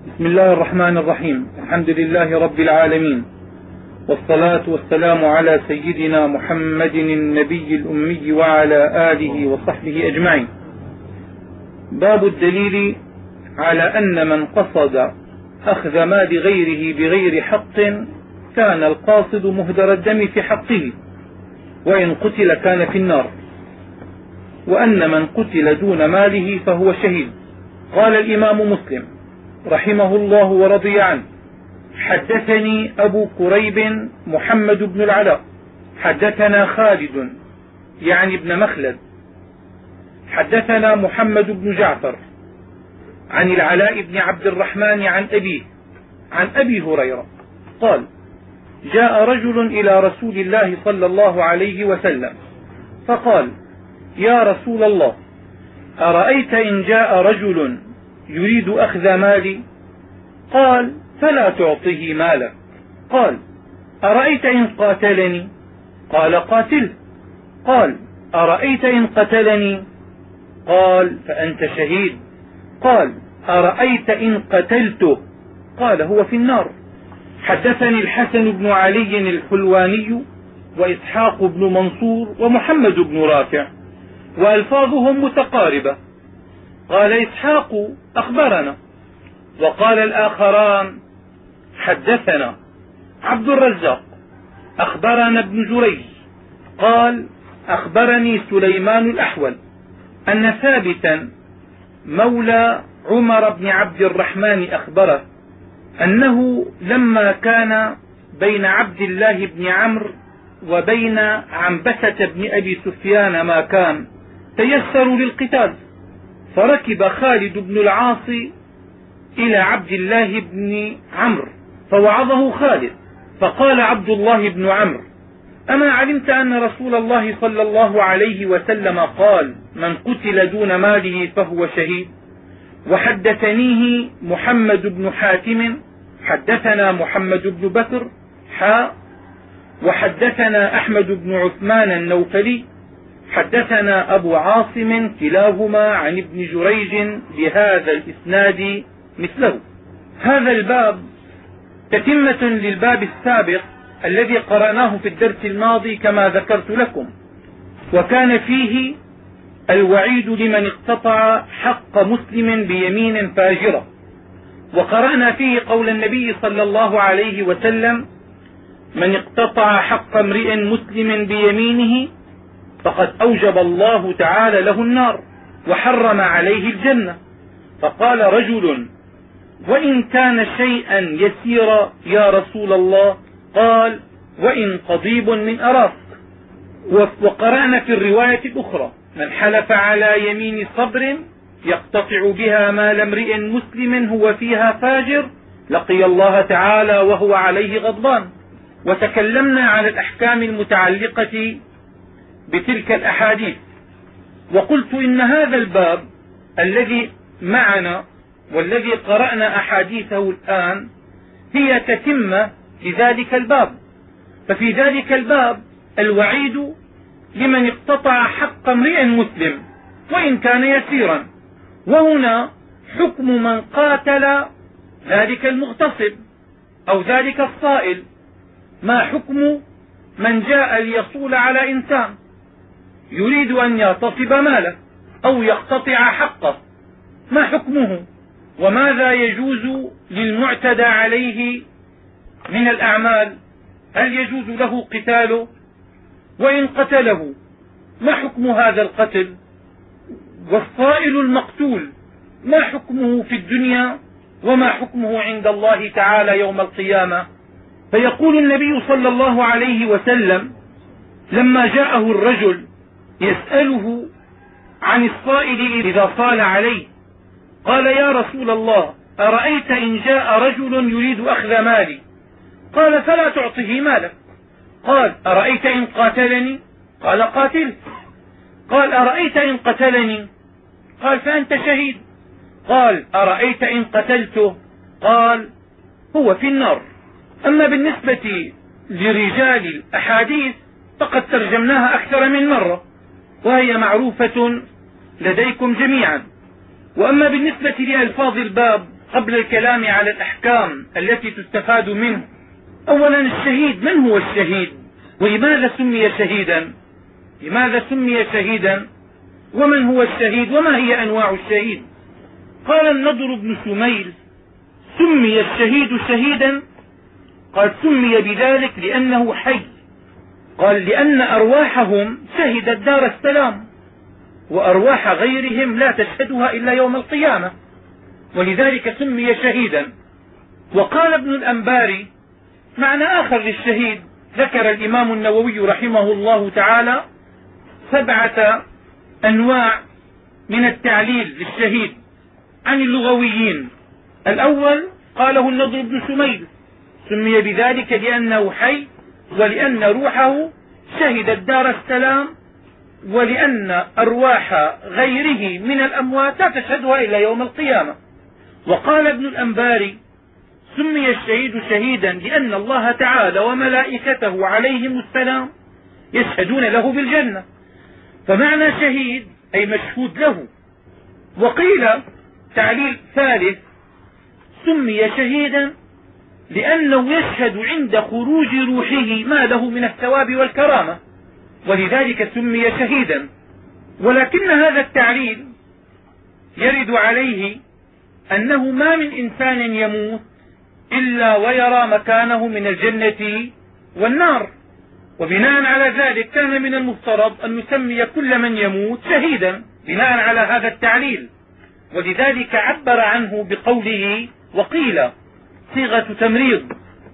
بسم الله الرحمن الرحيم. الحمد لله رب العالمين، والصلاة والسلام على سيدنا محمد النبي الأمي وعلى آله وصحبه أجمعين. باب الدليل على أن من قصد أخذ مال غيره بغير حق كان القاصد مهدر الدم في حقه، وإن قتل كان في النار، وأن من قتل دون ماله فهو شهيد. قال الإمام مسلم رحمه الله ورضي عنه: حدثني أبو كريب محمد بن العلاء حدثنا خالد يعني ابن مخلد حدثنا محمد بن جعفر عن العلاء بن عبد الرحمن عن أبيه عن أبي هريرة قال: جاء رجل إلى رسول الله صلى الله عليه وسلم فقال: يا رسول الله، أرأيت إن جاء رجل يريد أخذ مالي؟ قال: فلا تعطه مالك. قال: أرأيت إن قاتلني؟ قال: قاتله. قال: أرأيت إن قتلني؟ قال: فأنت شهيد. قال: أرأيت إن قتلته؟ قال: هو في النار. حدثني الحسن بن علي الحلواني وإسحاق بن منصور ومحمد بن رافع، وألفاظهم متقاربة. قال إسحاق: أخبرنا. وقال الآخران: حدثنا. عبد الرزاق: أخبرنا ابن جريج قال: أخبرني سليمان الأحول أن ثابتا مولى عمر بن عبد الرحمن أخبره أنه لما كان بين عبد الله بن عمرو وبين عنبسة بن أبي سفيان ما كان، تيسروا للقتال، فركب خالد بن العاص إلى عبد الله بن عمرو فوعظه خالد، فقال عبد الله بن عمرو: أما علمت أن رسول الله صلى الله عليه وسلم قال: من قتل دون ماله فهو شهيد؟ وحدثنيه محمد بن حاتم حدثنا محمد بن بكر وحدثنا أحمد بن عثمان النوفلي حدثنا أبو عاصم كلاهما عن ابن جريج بهذا الإسناد مثله. هذا الباب تتمة للباب السابق الذي قرأناه في الدرس الماضي كما ذكرت لكم، وكان فيه الوعيد لمن اقتطع حق مسلم بيمين فاجرة، وقرأنا فيه قول النبي صلى الله عليه وسلم: من اقتطع حق امرئ مسلم بيمينه فقد أوجب الله تعالى له النار وحرم عليه الجنة. فقال رجل: وإن كان شيئا يسيرا يا رسول الله؟ قال: وإن قضيب من أراك. وقرأنا في الرواية الأخرى: من حلف على يمين صبر يقتطع بها مال امرئ مسلم هو فيها فاجر لقي الله تعالى وهو عليه غضبان. وتكلمنا عن الأحكام المتعلقة بتلك الأحاديث، وقلت إن هذا الباب الذي معنا والذي قرأنا أحاديثه الآن هي تتمة لذلك الباب. ففي ذلك الباب الوعيد لمن اقتطع حق امرئ مسلم وإن كان يسيرا، وهنا حكم من قاتل ذلك المغتصب أو ذلك الصائل. ما حكم من جاء ليصول على إنسان يريد أن يغتصب ماله أو يقتطع حقه؟ ما حكمه؟ وماذا يجوز للمعتدى عليه من الأعمال؟ هل يجوز له قتاله؟ وإن قتله ما حكم هذا القتل؟ والصائل المقتول ما حكمه في الدنيا وما حكمه عند الله تعالى يوم القيامة؟ فيقول النبي صلى الله عليه وسلم لما جاءه الرجل يسأله عن الصائل إذا صال عليه، قال: يا رسول الله، أرأيت إن جاء رجل يريد أخذ مالي؟ قال: فلا تعطه مالك. قال: أرأيت إن قاتلني؟ قال: قاتله. قال: أرأيت إن قتلني؟ قال: فأنت شهيد. قال: أرأيت إن قتلته؟ قال: هو في النار. أما بالنسبة لرجال الأحاديث فقد ترجمناها أكثر من مرة وهي معروفة لديكم جميعا. وأما بالنسبة لألفاظ الباب قبل الكلام على الأحكام التي تستفاد منه. أولا الشهيد، من هو الشهيد ولماذا سمي شهيدا؟ لماذا سمي شهيدا ومن هو الشهيد وما هي أنواع الشهيد؟ قال النضر بن شميل: سمي الشهيد شهيدا، قال سمي بذلك لأنه حي، قال لأن أرواحهم شهدت دار السلام، وأرواح غيرهم لا تشهدها إلا يوم القيامة، ولذلك سمي شهيدا. وقال ابن الأنباري معنى آخر للشهيد، ذكر الإمام النووي رحمه الله تعالى 7 أنواع من التعليل للشهيد عن اللغويين. الأول قاله النضر بن شميل: سمي بذلك لأنه حي، ولأن روحه شهدت دار السلام، ولأن أرواح غيره من الأموات لا تشهدها إلا يوم القيامة. وقال ابن الأنباري: سمي الشهيد شهيدا لأن الله تعالى وملائكته عليهم السلام يشهدون له بالجنة، فمعنى شهيد أي مشهود له. وقيل تعليل ثالث: سمي شهيدا لأنه يشهد عند خروج روحه ما له من الثواب والكرامة، ولذلك سمي شهيدا. ولكن هذا التعليل يرد عليه أنه ما من إنسان يموت إلا ويرى مكانه من الجنة والنار، وبناء على ذلك كان من المفترض أن نسمي كل من يموت شهيدا بناء على هذا التعليل، ولذلك عبر عنه بقوله: وقيل صيغة تمريض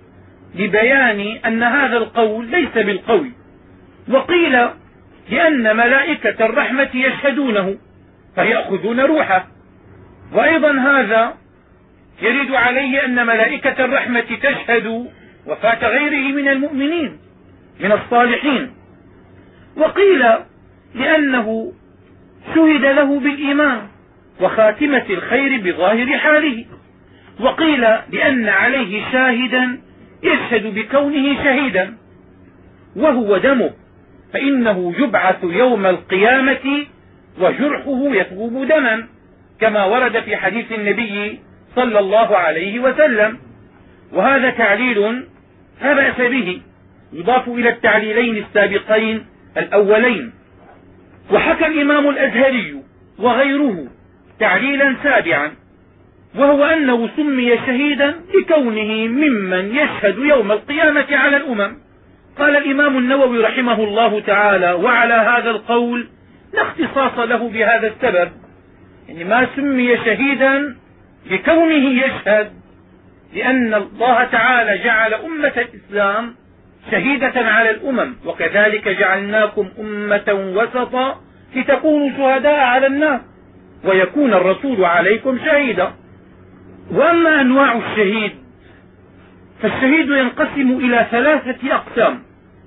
لبيان أن هذا القول ليس بالقوي، وقيل لأن ملائكة الرحمة يشهدونه فيأخذون روحه، وأيضا هذا يرد عليه أن ملائكة الرحمة تشهد وفاة غيره من المؤمنين من الصالحين. وقيل لأنه شهد له بالإيمان وخاتمة الخير بظاهر حاله. وقيل لأن عليه شاهدا يشهد بكونه شهيدا وهو دمه، فإنه يبعث يوم القيامة وجرحه يثوب دما، كما ورد في حديث النبي صلى الله عليه وسلم. وهذا تعليل لا بأس به، يضاف إلى التعليلين السابقين الأولين. وحكى الإمام الأزهري وغيره تعليلا سابعا، وهو أنه سمي شهيدا لكونه ممن يشهد يوم القيامة على الأمم. قال الإمام النووي رحمه الله تعالى: وعلى هذا القول لا اختصاص له بهذا السبب، يعني ما سمي شهيدا لكونه يشهد، لأن الله تعالى جعل أمة الإسلام شهيدة على الأمم، وكذلك جعلناكم أمة وسطا لتكونوا شهداء على الناس ويكون الرسول عليكم شهيدا. وأما أنواع الشهيد فالشهيد ينقسم إلى 3 أقسام.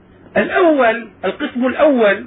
القسم الأول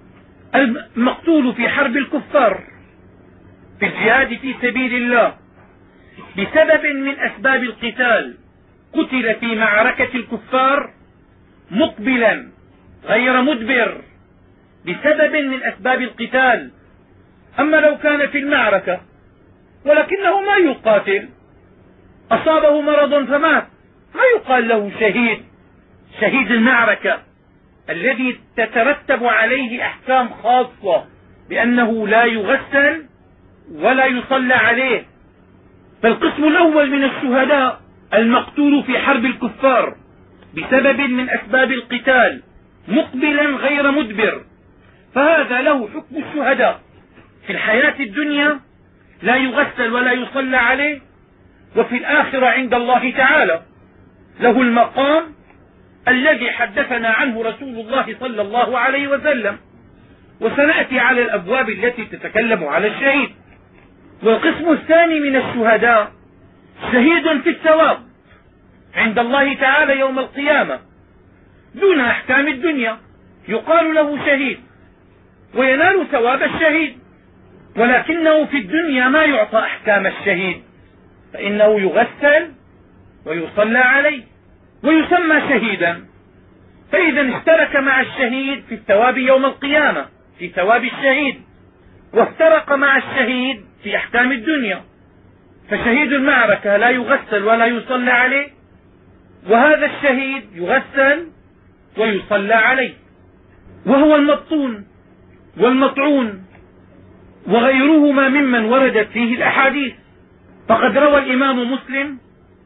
المقتول في حرب الكفار في الجهاد في سبيل الله بسبب من أسباب القتال، قتل في معركة الكفار مقبلا غير مدبر بسبب من أسباب القتال. أما لو كان في المعركة ولكنه ما يقاتل، أصابه مرض فمات، ما يقال له شهيد. شهيد المعركة الذي تترتب عليه أحكام خاصة بأنه لا يغسل ولا يصلى عليه. فالقسم الأول من الشهداء المقتول في حرب الكفار بسبب من أسباب القتال مقبلا غير مدبر، فهذا له حكم الشهداء في الحياة الدنيا، لا يغسل ولا يصلى عليه، وفي الآخرة عند الله تعالى له المقام الذي حدثنا عنه رسول الله صلى الله عليه وسلم. وسنأتي على الأبواب التي تتكلم على الشهيد. والقسم الثاني من الشهداء شهيد في الثواب عند الله تعالى يوم القيامة دون أحكام الدنيا، يقال له شهيد وينال ثواب الشهيد، ولكنه في الدنيا ما يعطى أحكام الشهيد، فإنه يغسل ويصلى عليه ويسمى شهيدا. فإذا اشترك مع الشهيد في الثواب يوم القيامة في ثواب الشهيد، وافترق مع الشهيد في أحكام الدنيا، فشهيد المعركة لا يغسل ولا يصلى عليه، وهذا الشهيد يغسل ويصلى عليه. وهو المبطون والمطعون وغيرهما ممن وردت فيه الأحاديث. فقد روى الإمام مسلم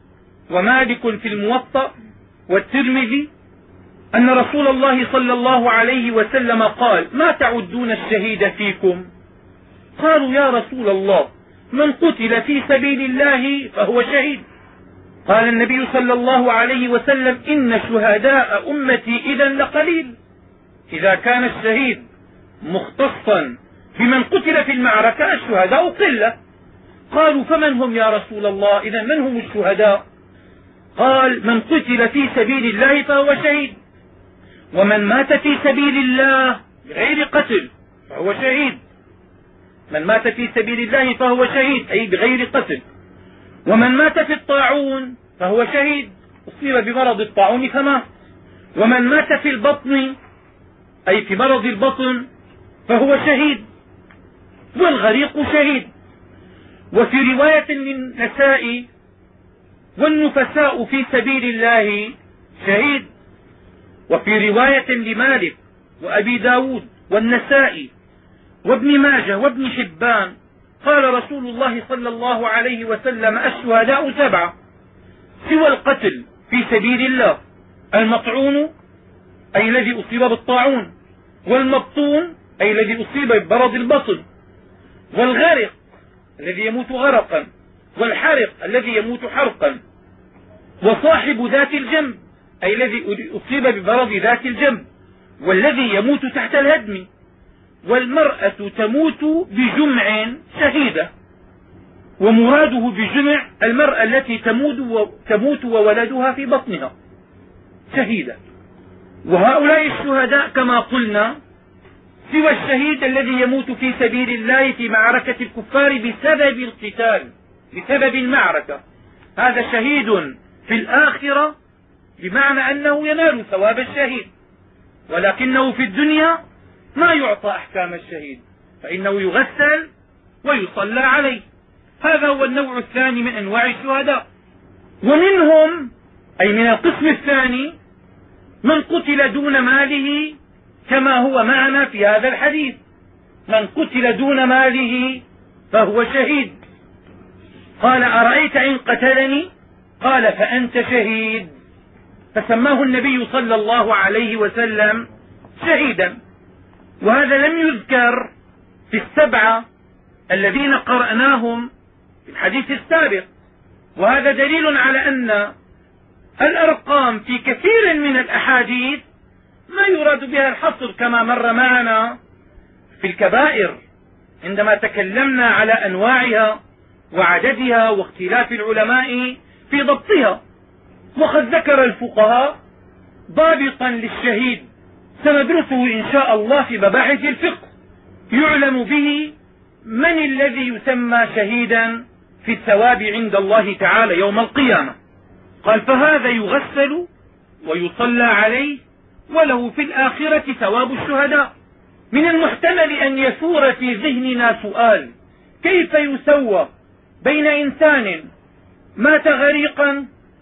ومالك في الموطأ والترمذي أن رسول الله صلى الله عليه وسلم قال: ما تعدون الشهيد فيكم؟ قالوا: يا رسول الله، من قتل في سبيل الله فهو شهيد. قال النبي صلى الله عليه وسلم: إن شهداء أمتي إذا لقليل. إذا كان الشهيد مختصا بمن قتل في المعركة الشهداء قلة. قالوا: فمن هم يا رسول الله؟ إذا من هم الشهداء؟ قال: من قتل في سبيل الله فهو شهيد، ومن مات في سبيل الله بغير قتل فهو شهيد. من مات في سبيل الله فهو شهيد أي بغير قتل. ومن مات في الطاعون فهو شهيد، أصيب بمرض الطاعون فمات. ومن مات في البطن أي في مرض البطن فهو شهيد. والغريق شهيد. وفي رواية للنساء: والنفساء في سبيل الله شهيد. وفي رواية لمالك وأبي داود والنسائي وابن ماجه وابن حبان قال رسول الله صلى الله عليه وسلم: الشهداء 7 سوى القتل في سبيل الله: المطعون أي الذي أصيب بالطاعون، والمبطون أي الذي أصيب بمرض البطن، والغرق الذي يموت غرقا، والحرق الذي يموت حرقا، وصاحب ذات الجنب أي الذي أصيب بمرض ذات الجنب، والذي يموت تحت الهدم، والمرأة تموت بجمع شهيدة. ومراده بجمع المرأة التي تموت وولدها في بطنها شهيدة. وهؤلاء الشهداء كما قلنا سوى الشهيد الذي يموت في سبيل الله في معركة الكفار بسبب القتال، بسبب المعركة، هذا شهيد في الآخرة، بمعنى أنه ينال ثواب الشهيد، ولكنه في الدنيا ما يعطى أحكام الشهيد، فإنه يغسل ويصلى عليه. هذا هو النوع الثاني من أنواع الشهداء. ومنهم أي من القسم الثاني من قتل دون ماله، كما هو معنا في هذا الحديث: من قتل دون ماله فهو شهيد. قال: أرأيت إن قتلني؟ قال: فأنت شهيد. فسماه النبي صلى الله عليه وسلم شهيدا. وهذا لم يذكر في 7 الذين قرأناهم في الحديث السابق. وهذا دليل على أن الأرقام في كثير من الأحاديث ما يراد بها الحصر، كما مر معنا في الكبائر عندما تكلمنا على أنواعها وعددها واختلاف العلماء في ضبطها. وقد ذكر الفقهاء ضابطا للشهيد سندرسه إن شاء الله في مباحث الفقه، يعلم به من الذي يسمى شهيدا في الثواب عند الله تعالى يوم القيامة. قال: فهذا يغسل ويصلى عليه وله في الآخرة ثواب الشهداء. من المحتمل أن يثور في ذهننا سؤال: كيف يسوى بين إنسان مات غريقا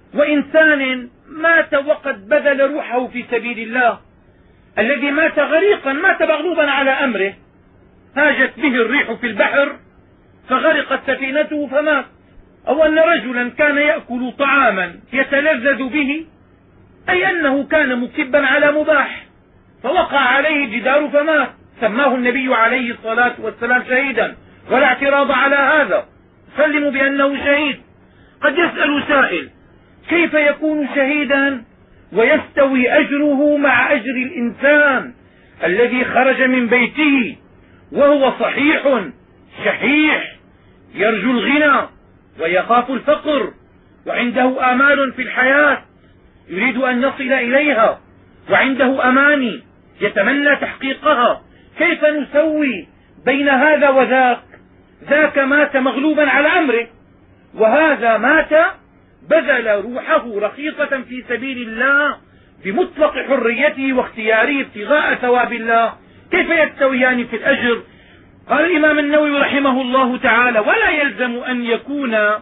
وإنسان مات وقد بذل روحه في سبيل الله؟ الذي مات غريقا مات مغلوبا على أمره، هاجت به الريح في البحر فغرقت سفينته فمات. أو أن رجلا كان يأكل طعاما يتلذذ به، أي أنه كان مكبا على مباح فوقع عليه جدار فمات، سماه النبي عليه الصلاة والسلام شهيدا، ولا اعتراض على هذا، سلموا بأنه شهيد. قد يسأل سائل: كيف يكون شهيدا ويستوي أجره مع أجر الإنسان الذي خرج من بيته وهو صحيح شحيح يرجو الغنى ويخاف الفقر وعنده آمال في الحياة يريد أن يصل إليها وعنده أماني يتمنى تحقيقها؟ كيف نسوي بين هذا وذاك؟ ذاك مات مغلوبا على أمره، وهذا مات بذل روحه رخيصة في سبيل الله بمطلق حريته واختياره ابتغاء ثواب الله. كيف يستويان في الأجر؟ قال الإمام النووي رحمه الله تعالى: ولا يلزم أن يكون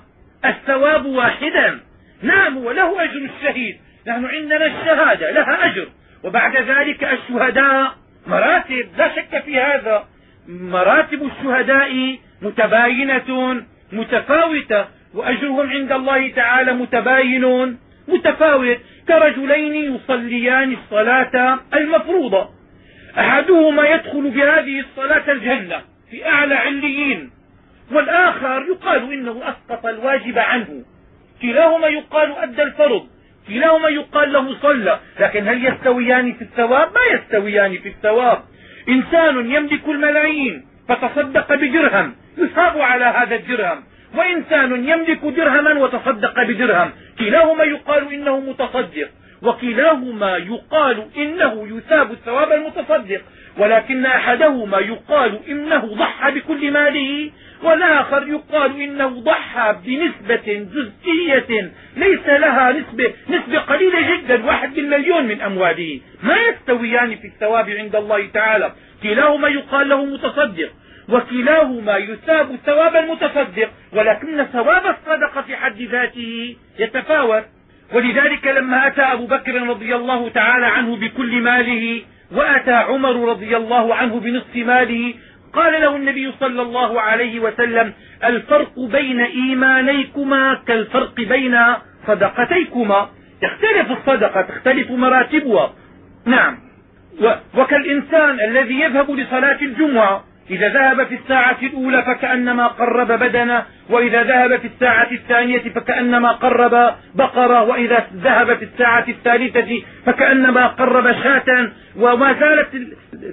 الثواب واحدا. نعم وله أجر الشهيد، نحن عندنا الشهادة لها أجر، وبعد ذلك الشهداء مراتب لا شك في هذا. مراتب الشهداء متباينة متفاوتة، وأجرهم عند الله تعالى متباين متفاوت، كرجلين يصليان الصلاة المفروضة، أحدهما يدخل بهذه الصلاة الجنة في أعلى عليين، والآخر يقال إنه أسقط الواجب عنه. كلاهما يقال أدى الفرض، كلاهما يقال له صلى، لكن هل يستويان في الثواب؟ ما يستويان في الثواب. إنسان يملك الملايين فتصدق بدرهم يثاب على هذا الدرهم، وإنسان يملك درهما وتصدق بدرهم، كلاهما يقال إنه متصدق، وكلاهما يقال إنه يثاب الثواب المتصدق، ولكن أحدهما يقال إنه ضحى بكل ماله، والآخر يقال إنه ضحى بنسبة جزئية ليس لها نسبة قليلة جدا، 1/1,000,000 من أمواله. ما يستويان في الثواب عند الله تعالى. كلاهما يقال له متصدق، وكلاهما يثاب ثواب المتصدق، ولكن ثواب الصدقة في حد ذاته يتفاوت. ولذلك لما أتى أبو بكر رضي الله تعالى عنه بكل ماله، وأتى عمر رضي الله عنه بنصف ماله، قال له النبي صلى الله عليه وسلم: الفرق بين إيمانيكما كالفرق بين صدقتيكما. تختلف الصدقة، تختلف مراتبها. نعم. وكالإنسان الذي يذهب لصلاة الجمعة، إذا ذهب في الساعة الأولى فكأنما قرب بدنه، وإذا ذهب في الساعة الثانية فكأنما قرب بقرة، وإذا ذهب في الساعة الثالثة فكأنما قرب شاة، وما زالت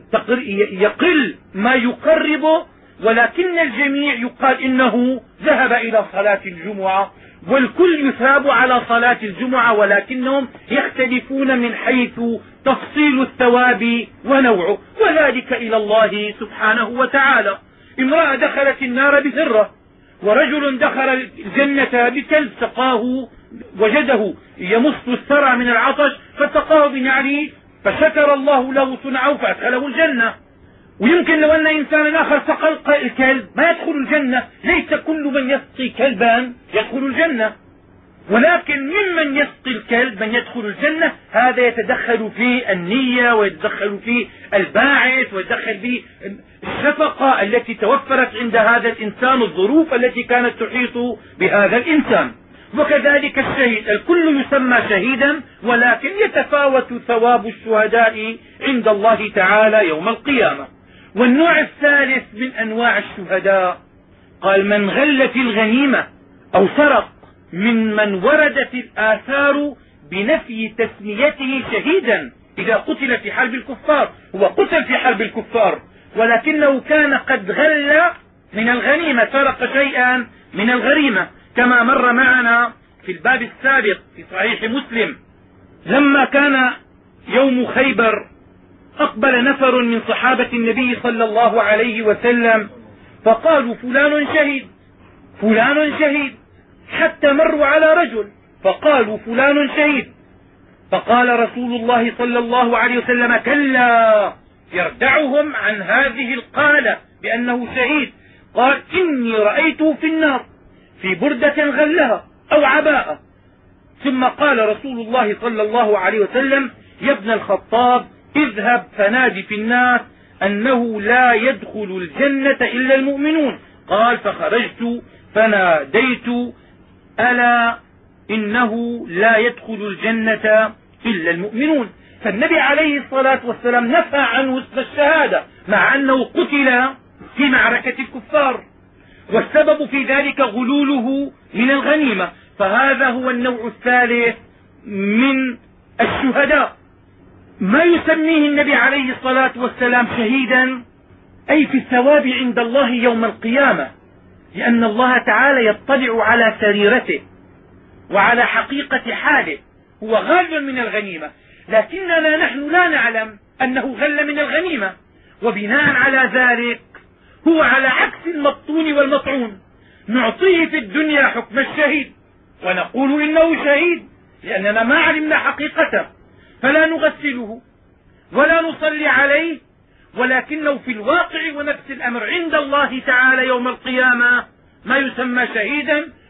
يقل ما يقرب، ولكن الجميع يقال إنه ذهب إلى صلاة الجمعة، والكل يثاب على صلاة الجمعة، ولكنهم يختلفون من حيث تفصيل الثواب ونوعه، وذلك إلى الله سبحانه وتعالى. امرأة دخلت النار بذرة، ورجل دخل الجنة بكلب سقاه، وجده يمص الثرى من العطش فسقاه بنعله، فشكر الله له صنعه فأدخله الجنة. ويمكن لو أن إنسانا آخر سقى الكلب ما يدخل الجنة. ليس كل من يسقي كلبا يدخل الجنة، ولكن ممن يسقي الكلب من يدخل الجنة. هذا يتدخل في النية، ويتدخل في الباعث، ويتدخل في الشفقة التي توفرت عند هذا الإنسان، الظروف التي كانت تحيط بهذا الإنسان. وكذلك الشهيد، الكل يسمى شهيدا، ولكن يتفاوت ثواب الشهداء عند الله تعالى يوم القيامة. والنوع الثالث من أنواع الشهداء، قال: من غل في الغنيمة أو سرق ممن وردت الآثار بنفي تسميته شهيدا إذا قتل في حرب الكفار. هو قتل في حرب الكفار، ولكنه كان قد غل من الغنيمة، سرق شيئا من الغنيمة، كما مر معنا في الباب السابق في صحيح مسلم. لما كان يوم خيبر أقبل نفر من صحابة النبي صلى الله عليه وسلم فقالوا: فلان شهيد، فلان شهيد، حتى مروا على رجل فقالوا: فلان شهيد. فقال رسول الله صلى الله عليه وسلم: كلا، يردعهم عن هذه القالة بأنه شهيد. قال: إني رأيته في النار في بردة غلها أو عباءة. ثم قال رسول الله صلى الله عليه وسلم: يا ابن الخطاب، اذهب فنادي في الناس أنه لا يدخل الجنة إلا المؤمنون. قال: فخرجت فناديت: ألا إنه لا يدخل الجنة إلا المؤمنون. فالنبي عليه الصلاة والسلام نفى عنه اسم الشهادة مع أنه قتل في معركة الكفار، والسبب في ذلك غلوله من الغنيمة. فهذا هو النوع الثالث من الشهداء. ما يسميه النبي عليه الصلاة والسلام شهيدا أي في الثواب عند الله يوم القيامة، لأن الله تعالى يطلع على سريرته وعلى حقيقة حاله. هو غال من الغنيمة، لكننا نحن لا نعلم أنه غل من الغنيمة، وبناء على ذلك هو على عكس المبطون والمطعون. نعطيه في الدنيا حكم الشهيد ونقول إنه شهيد لأننا ما علمنا حقيقته، فلا نغسله ولا نصلي عليه، ولكنه في الواقع ونفس الأمر عند الله تعالى يوم القيامة ما يسمى شهيدا،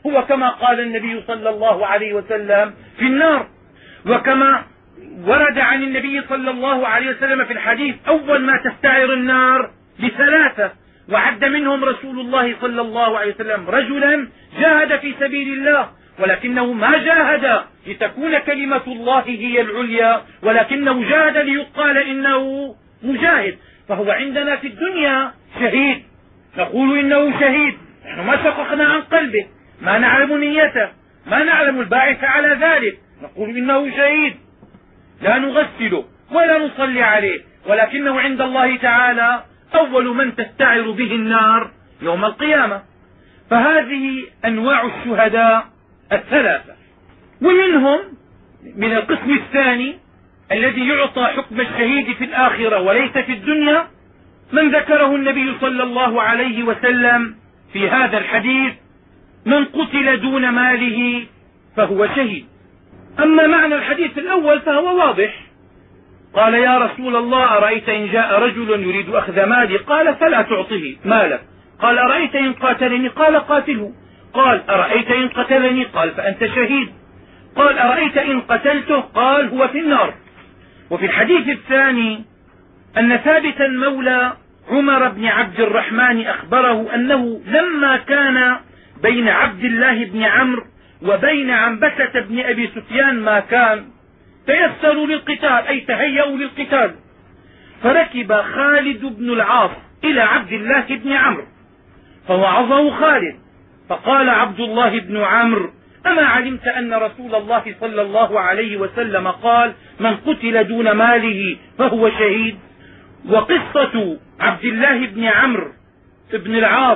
هو كما قال النبي صلى الله عليه وسلم في النار. وكما ورد عن النبي صلى الله عليه وسلم في الحديث أول ما تستعر النار ب3، وعد منهم رسول الله صلى الله عليه وسلم رجلا جاهد في سبيل الله، ولكنه ما جاهد لتكون كلمة الله هي العليا، ولكنه جاهد ليقال إنه مجاهد. فهو عندنا في الدنيا شهيد، نقول إنه شهيد، نحن ما شققنا عن قلبه، ما نعلم نيته، ما نعلم الباعث على ذلك، نقول إنه شهيد، لا نغسله ولا نصلي عليه، ولكنه عند الله تعالى أول من تستعر به النار يوم القيامة. فهذه أنواع الشهداء الثلاثة. ومنهم من القسم الثاني الذي يعطى حكم الشهيد في الآخرة وليس في الدنيا من ذكره النبي صلى الله عليه وسلم في هذا الحديث: من قتل دون ماله فهو شهيد. أما معنى الحديث الأول فهو واضح. قال: يا رسول الله، أرأيت إن جاء رجل يريد أخذ مالي؟ قال: فلا تعطه مالك. قال: أرأيت إن قاتلني؟ قال: قاتله. قال: أرأيت إن قتلني؟ قال: فأنت شهيد. قال: أرأيت إن قتلته؟ قال: هو في النار. وفي الحديث الثاني أن ثابتا مولى عمر بن عبد الرحمن أخبره أنه لما كان بين عبد الله بن عمرو وبين عنبسة بن أبي سفيان ما كان، تيسروا للقتال، أي تهيأوا للقتال، فركب خالد بن العاص إلى عبد الله بن عمرو فوعظه خالد، فقال عبد الله بن عمرو: أما علمت أن رسول الله صلى الله عليه وسلم قال: من قتل دون ماله فهو شهيد؟ وقصة عبد الله بن عمرو بن العاص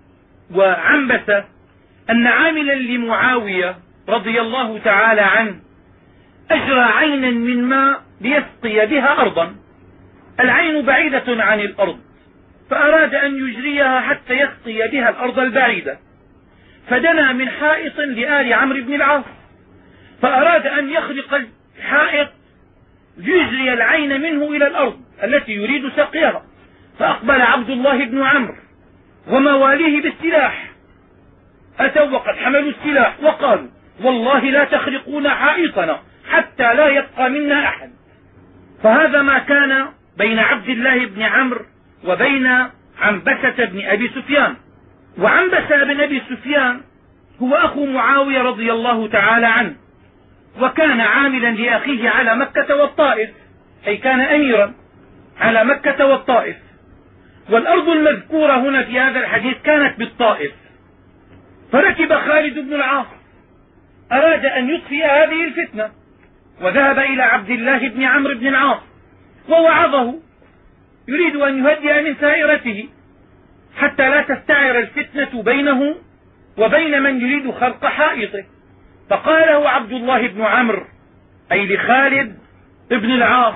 وعنبسة أن عاملا لمعاوية رضي الله تعالى عنه أجرى عينا من ماء ليسقي بها أرضا، العين بعيدة عن الأرض، فأراد أن يجريها حتى يسقي بها الأرض البعيدة، فدنا من حائط لآل عمرو بن العاص، فأراد أن يخرق الحائط ليجري العين منه إلى الأرض التي يريد سقيها، فأقبل عبد الله بن عمرو ومواليه بالسلاح، أتوا وقد حملوا السلاح وقالوا: والله لا تخرقون حائطنا حتى لا يبقى منا أحد. فهذا ما كان بين عبد الله بن عمرو وبين عنبسة بن أبي سفيان. وعنبسة بن أبي سفيان هو أخو معاوية رضي الله تعالى عنه، وكان عاملا لأخيه على مكة والطائف، أي كان أميرا على مكة والطائف. والأرض المذكورة هنا في هذا الحديث كانت بالطائف. فركب خالد بن العاص، أراد أن يطفئ هذه الفتنة، وذهب إلى عبد الله بن عمرو بن العاص ووعظه، يريد أن يهدئ من سائرته حتى لا تستعر الفتنة بينه وبين من يريد خرق حائطه. فقال له عبد الله بن عمرو، أي لخالد بن العاص: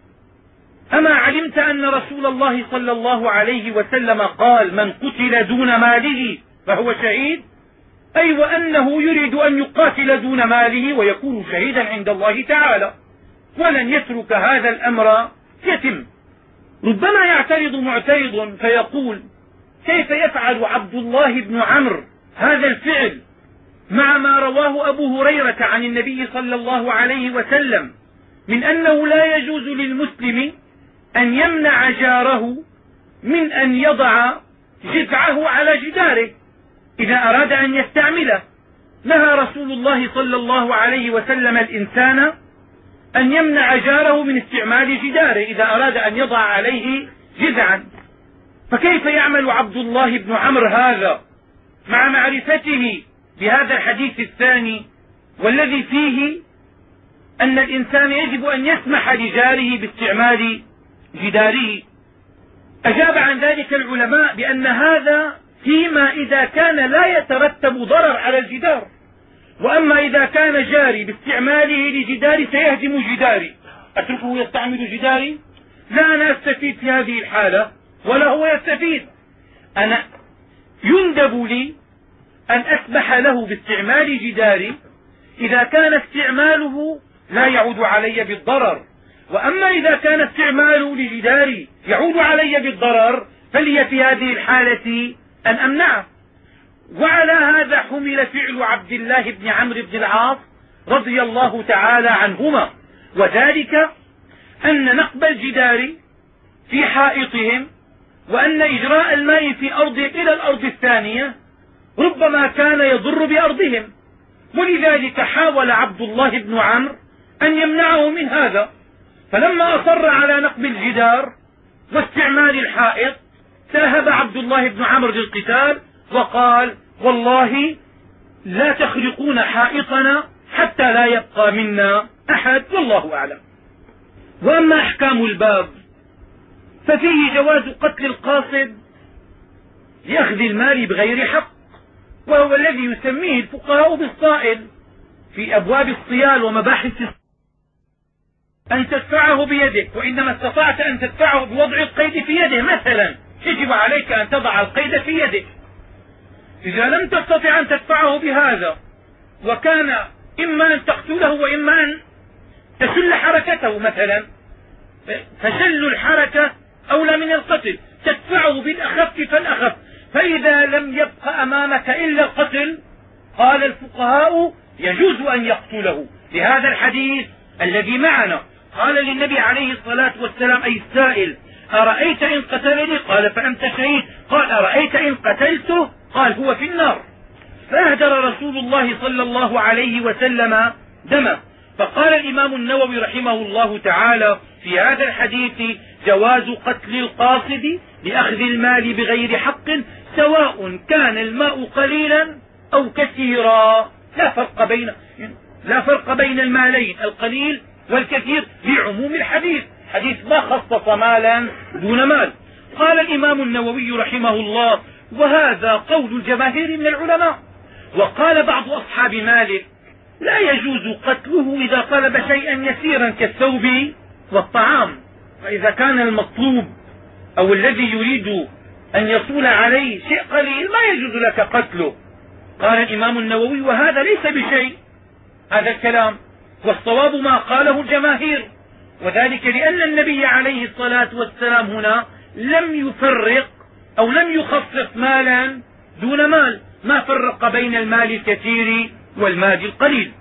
أما علمت أن رسول الله صلى الله عليه وسلم قال: من قتل دون ماله فهو شهيد؟ أي وأنه يريد أن يقاتل دون ماله ويكون شهيدا عند الله تعالى، ولن يترك هذا الأمر يتم. ربما يعترض معترض فيقول: كيف يفعل عبد الله بن عمرو هذا الفعل مع ما رواه أبو هريرة عن النبي صلى الله عليه وسلم من أنه لا يجوز للمسلم أن يمنع جاره من أن يضع جذعه على جداره إذا أراد أن يستعمله؟ نهى رسول الله صلى الله عليه وسلم الإنسان أن يمنع جاره من استعمال جداره إذا أراد أن يضع عليه جذعا. فكيف يعمل عبد الله بن عمرو هذا مع معرفته بهذا الحديث الثاني والذي فيه أن الإنسان يجب أن يسمح لجاره باستعمال جداره؟ أجاب عن ذلك العلماء بأن هذا فيما إذا كان لا يترتب ضرر على الجدار، وأما إذا كان جاري باستعماله لجداري سيهدم جداري، أتركه يستعمل جداري؟ لا، أنا أستفيد في هذه الحالة ولا هو يستفيد. أنا يندب لي أن أسمح له باستعمال جداري إذا كان استعماله لا يعود علي بالضرر، وأما إذا كان استعماله لجداري يعود علي بالضرر فلي في هذه الحالة أن أمنعه. وعلى هذا حمل فعل عبد الله بن عمرو بن العاص رضي الله تعالى عنهما، وذلك أن نقب الجدار في حائطهم وأن إجراء الماء في أرضهم إلى الأرض الثانية ربما كان يضر بأرضهم، ولذلك حاول عبد الله بن عمرو أن يمنعه من هذا، فلما أصر على نقب الجدار واستعمال الحائط ذهب عبد الله بن عمرو للقتال وقال: والله لا تخرقون حائطنا حتى لا يبقى منا أحد، والله أعلم. وأما أحكام الباب ففيه جواز قتل القاصد لأخذ المال بغير حق، وهو الذي يسميه الفقهاء بالصائل في أبواب الصيال ومباحث أن تدفعه بيدك، وإنما استطعت أن تدفعه بوضع القيد في يده مثلا يجب عليك أن تضع القيد في يدك. إذا لم تستطع أن تدفعه بهذا وكان إما أن تقتله وإما أن تشل حركته مثلا، فشل الحركة أولى من القتل، تدفعه بالأخف فالأخف، فإذا لم يبق أمامك إلا القتل قال الفقهاء يجوز أن يقتله. لهذا الحديث الذي معنا قال للنبي عليه الصلاة والسلام: أي السائل أرأيت إن قتلني؟ قال: فأنت شهيد. قال: أرأيت إن قتلته؟ قال: هو في النار. فأهدر رسول الله صلى الله عليه وسلم دمه. فقال الإمام النووي رحمه الله تعالى في هذا الحديث: جواز قتل القاصد لأخذ المال بغير حق سواء كان الماء قليلا أو كثيرا، لا فرق بين المالين القليل والكثير لعموم الحديث، حديث ما خصص مالا دون مال. قال الإمام النووي رحمه الله: وهذا قول الجماهير من العلماء. وقال بعض أصحاب مالك: لا يجوز قتله إذا طلب شيئا يسيرا كالثوب والطعام، فإذا كان المطلوب أو الذي يريد أن يصول عليه شيء قليل ما يجوز لك قتله. قال الإمام النووي: وهذا ليس بشيء هذا الكلام، والصواب ما قاله الجماهير، وذلك لأن النبي عليه الصلاة والسلام هنا لم يفرق أو لم يخصص مالا دون مال، ما فرق بين المال الكثير والمال القليل.